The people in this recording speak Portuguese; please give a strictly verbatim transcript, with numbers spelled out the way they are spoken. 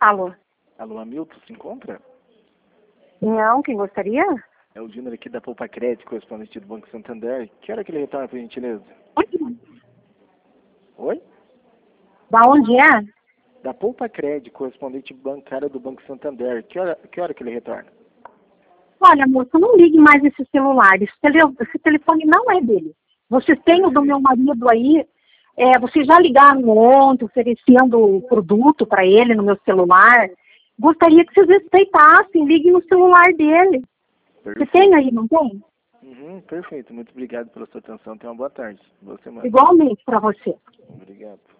Alô? Alô, Hamilton, se encontra? Não, quem gostaria? É o Júnior aqui da Poupa Crédito, correspondente do Banco Santander. Que hora que ele retorna, por gentileza? Oi? Da onde é? Da Poupa Crédito, correspondente bancário do Banco Santander. Que hora, que hora que ele retorna? Olha, moça, não ligue mais esse celular. Esse, tele, esse telefone não é dele. Vocês têm o do meu marido aí. É, vocês já ligaram ontem, oferecendo o produto para ele no meu celular. Gostaria que vocês respeitassem. Liguem no celular dele. Perfeito. Você tem aí, não tem? Uhum, perfeito. Muito obrigado pela sua atenção. Tenha uma boa tarde. Boa semana. Igualmente para você. Obrigado.